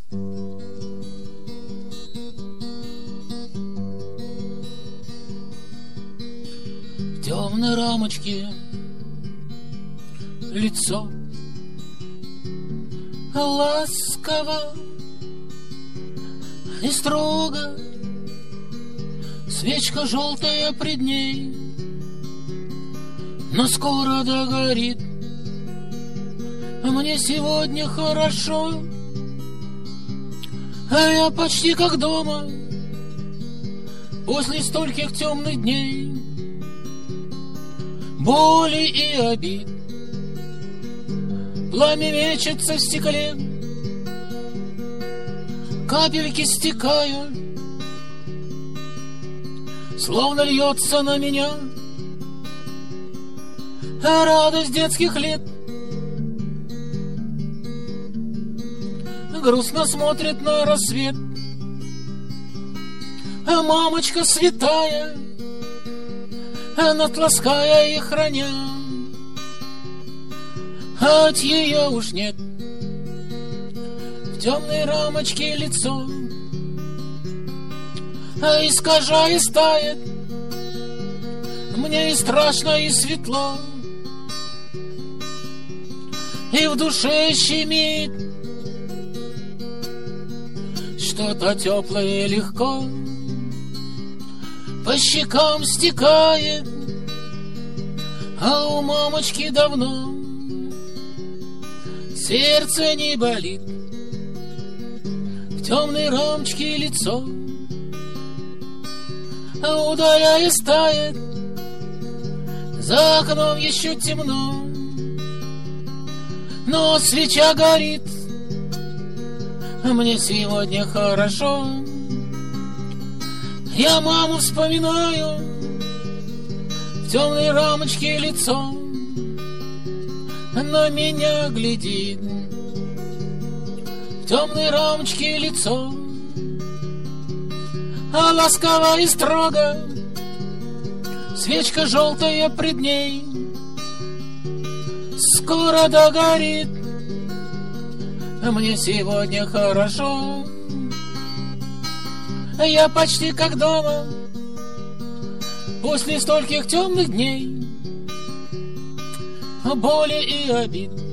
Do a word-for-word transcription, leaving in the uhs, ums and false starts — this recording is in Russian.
В темной рамочке лицо ласково и строго, свечка желтая пред ней, но скоро догорит. Мне сегодня хорошо, а я почти как дома после стольких темных дней, боли и обид. Пламя мечется в стекле, капельки стекают, словно льется на меня радость детских лет. Грустно смотрит на рассвет, а мамочка святая, надлаская и храня, от ее уж нет. В темной рамочке лицо искажая стает, мне и страшно, и светло, и в душе щемит что-то теплое легко, по щекам стекает, а у мамочки давно сердце не болит. В темной рамочке лицо удаляясь тает, за окном еще темно, но свеча горит. Мне сегодня хорошо, я маму вспоминаю, в темной рамочке лицо на меня глядит. В темной рамочке лицо, а ласково и строго, свечка желтая пред ней, скоро догорит. Мне сегодня хорошо, я почти как дома после стольких темных дней, боли и обид.